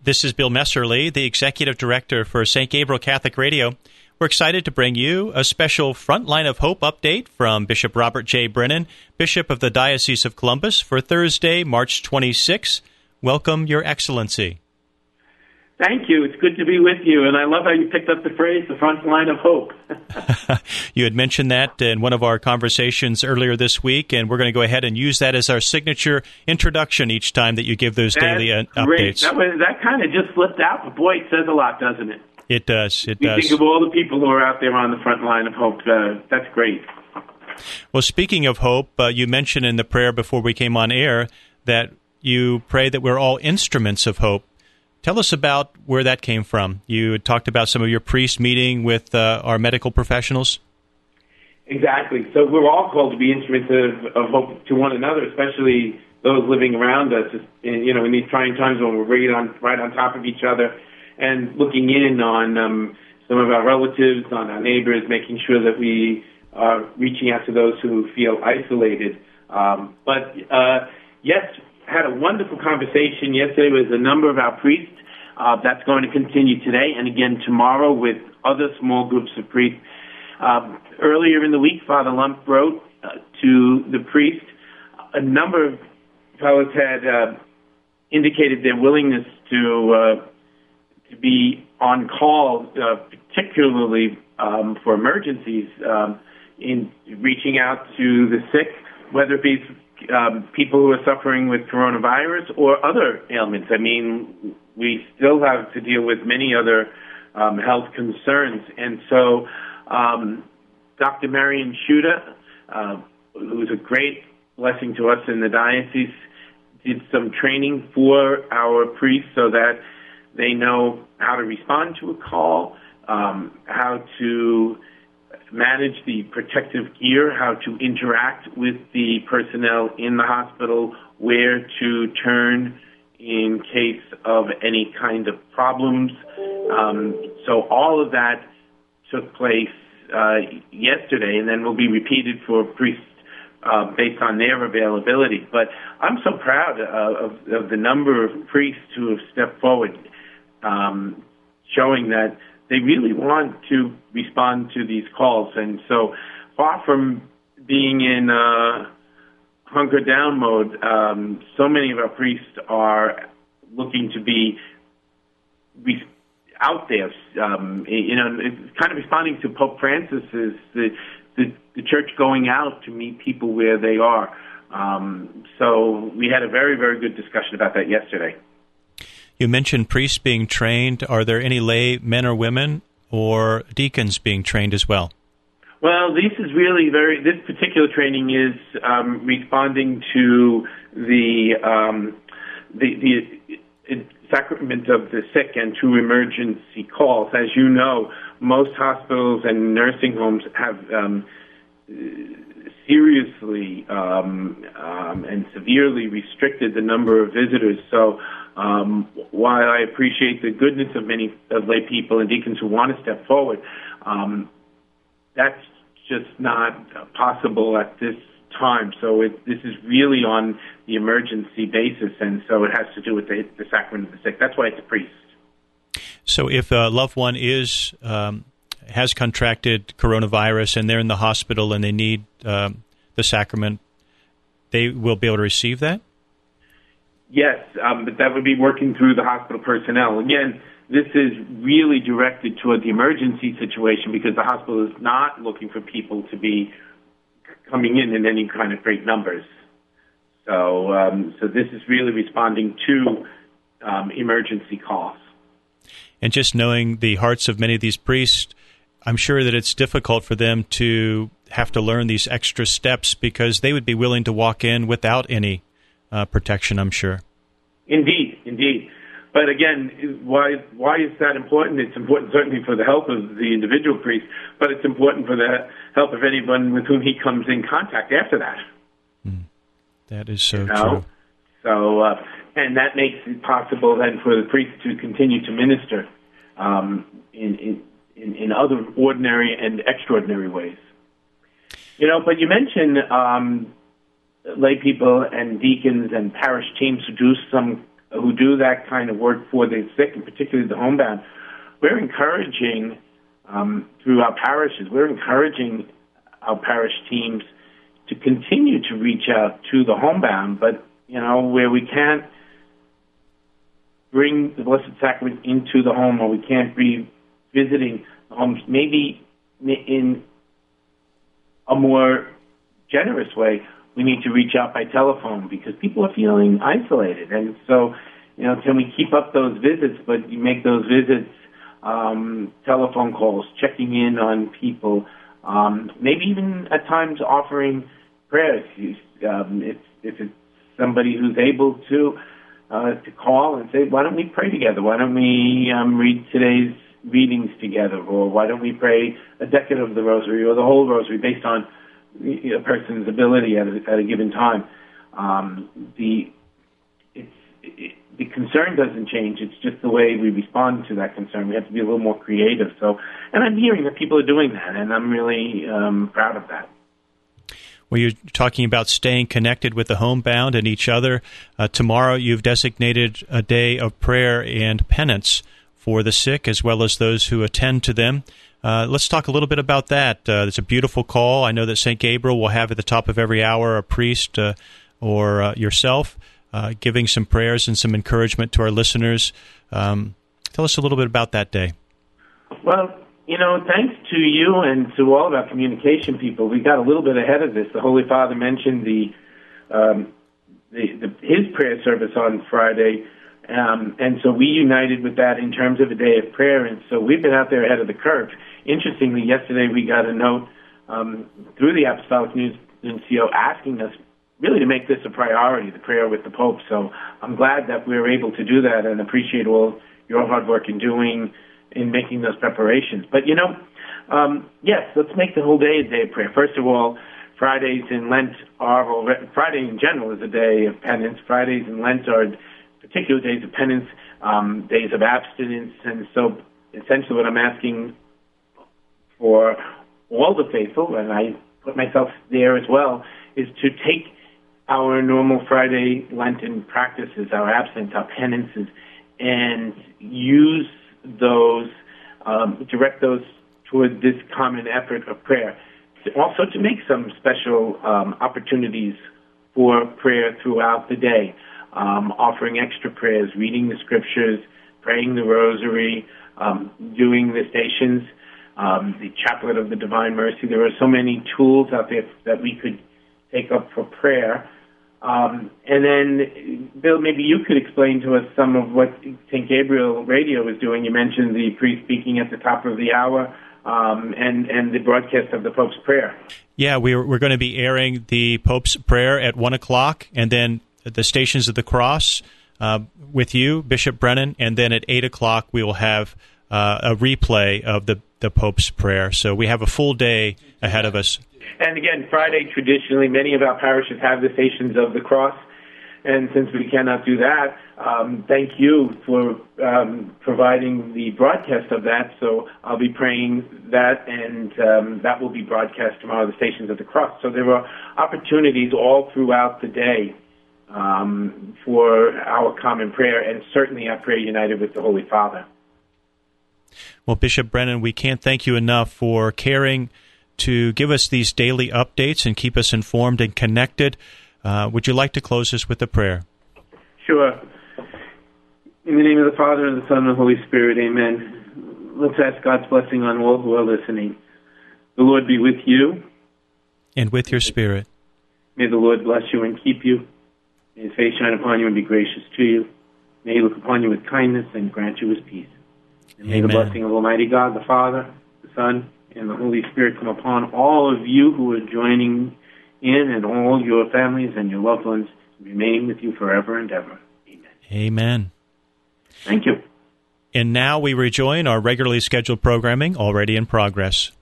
This is Bill Messerly, the Executive Director for St. Gabriel Catholic Radio. We're excited to bring you a special Frontline of Hope update from Bishop Robert J. Brennan, Bishop of the Diocese of Columbus, for Thursday, March 26. Welcome, Your Excellency. Thank you. It's good to be with you, and I love how you picked up the phrase, the front line of hope. You had mentioned that in one of our conversations earlier this week, and we're going to go ahead and use that as our signature introduction each time that you give those daily updates. That kind of just slipped out, but boy, it says a lot, doesn't it? It does. We think of all the people who are out there on the front line of hope. That's great. Well, speaking of hope, you mentioned in the prayer before we came on air that you pray that we're all instruments of hope. Tell us about where that came from. You had talked about some of your priests meeting with our medical professionals. Exactly. So we're all called to be instruments of hope to one another, especially those living around us. In these trying times when we're right on top of each other, and looking in on some of our relatives, on our neighbors, making sure that we are reaching out to those who feel isolated. Yes. Had a wonderful conversation yesterday with a number of our priests. That's going to continue today and again tomorrow with other small groups of priests. Earlier in the week, Father Lump wrote to the priest. A number of fellows had indicated their willingness to be on call, particularly for emergencies, in reaching out to the sick, whether it be people who are suffering with coronavirus or other ailments. I mean, we still have to deal with many other health concerns. And so Dr. Marion Shuda, who's a great blessing to us in the diocese, did some training for our priests so that they know how to respond to a call, how to manage the protective gear, how to interact with the personnel in the hospital, where to turn in case of any kind of problems. So all of that took place yesterday, and then will be repeated for priests based on their availability. But I'm so proud of the number of priests who have stepped forward, showing that they really want to respond to these calls. And so far from being in hunker down mode, so many of our priests are looking to be out there, kind of responding to Pope Francis's the church going out to meet people where they are. So we had a very, very good discussion about that yesterday. You mentioned priests being trained. Are there any lay men or women or deacons being trained as well? Well, this particular training is responding to the sacrament of the sick and to emergency calls. As you know, most hospitals and nursing homes have seriously and severely restricted the number of visitors. So while I appreciate the goodness of many lay people and deacons who want to step forward, that's just not possible at this time. So this is really on the emergency basis, and so it has to do with the sacrament of the sick. That's why it's a priest. So if a loved one has contracted coronavirus and they're in the hospital and they need the sacrament, they will be able to receive that? Yes, but that would be working through the hospital personnel. Again, this is really directed toward the emergency situation because the hospital is not looking for people to be coming in any kind of great numbers. So this is really responding to emergency calls. And just knowing the hearts of many of these priests, I'm sure that it's difficult for them to have to learn these extra steps because they would be willing to walk in without any protection, I'm sure. Indeed. But again, why is that important? It's important certainly for the health of the individual priest, but it's important for the health of anyone with whom he comes in contact after that. That is so true. So, and that makes it possible then for the priest to continue to minister in other ordinary and extraordinary ways. But you mentioned lay people and deacons and parish teams who do some who do that kind of work for the sick, and particularly the homebound, we're encouraging, through our parishes, we're encouraging our parish teams to continue to reach out to the homebound, but, where we can't bring the Blessed Sacrament into the home, or we can't be visiting the homes, maybe in a more generous way, we need to reach out by telephone because people are feeling isolated. And so, can we keep up those visits, but you make those visits telephone calls, checking in on people, maybe even at times offering prayers. If it's somebody who's able to call and say, why don't we pray together? Why don't we read today's readings together? Or why don't we pray a decade of the Rosary or the whole Rosary based on a person's ability at a given time? The concern doesn't change. It's just the way we respond to that concern. We have to be a little more creative. And I'm hearing that people are doing that, and I'm really proud of that. Well, you're talking about staying connected with the homebound and each other. Tomorrow you've designated a day of prayer and penance for the sick as well as those who attend to them. Let's talk a little bit about that. It's a beautiful call. I know that St. Gabriel will have at the top of every hour a priest or yourself giving some prayers and some encouragement to our listeners. Tell us a little bit about that day. Well, thanks to you and to all of our communication people, we got a little bit ahead of this. The Holy Father mentioned his prayer service on Friday, and so we united with that in terms of a day of prayer, and so we've been out there ahead of the curve. Interestingly, yesterday we got a note through the Apostolic Nuncio asking us really to make this a priority, the prayer with the Pope. So I'm glad that we're able to do that and appreciate all your hard work in making those preparations. But, yes, let's make the whole day a day of prayer. First of all, Fridays in Lent Friday in general is a day of penance. Fridays in Lent are particular days of penance, days of abstinence. And so essentially what I'm asking for all the faithful, and I put myself there as well, is to take our normal Friday Lenten practices, our abstinence, our penances, and use those, direct those toward this common effort of prayer. Also to make some special opportunities for prayer throughout the day, offering extra prayers, reading the scriptures, praying the rosary, doing the stations, the Chaplet of the Divine Mercy. There are so many tools out there that we could take up for prayer. And then, Bill, maybe you could explain to us some of what St. Gabriel Radio is doing. You mentioned the priest speaking at the top of the hour and the broadcast of the Pope's prayer. Yeah, we're going to be airing the Pope's prayer at 1 o'clock, and then the Stations of the Cross with you, Bishop Brennan, and then at 8 o'clock we will have a replay of the Pope's prayer. So we have a full day ahead of us. And again, Friday, traditionally, many of our parishes have the Stations of the Cross. And since we cannot do that, thank you for providing the broadcast of that. So I'll be praying that, and that will be broadcast tomorrow, the Stations of the Cross. So there are opportunities all throughout the day for our common prayer, and certainly our prayer united with the Holy Father. Well, Bishop Brennan, we can't thank you enough for caring to give us these daily updates and keep us informed and connected. Would you like to close us with a prayer? Sure. In the name of the Father, and the Son, and the Holy Spirit, amen. Let's ask God's blessing on all who are listening. The Lord be with you. And with your spirit. May the Lord bless you and keep you. May his face shine upon you and be gracious to you. May he look upon you with kindness and grant you his peace. And may the blessing of Almighty God, the Father, the Son, and the Holy Spirit come upon all of you who are joining in, and all your families and your loved ones, remaining with you forever and ever. Amen. Amen. Thank you. And now we rejoin our regularly scheduled programming already in progress.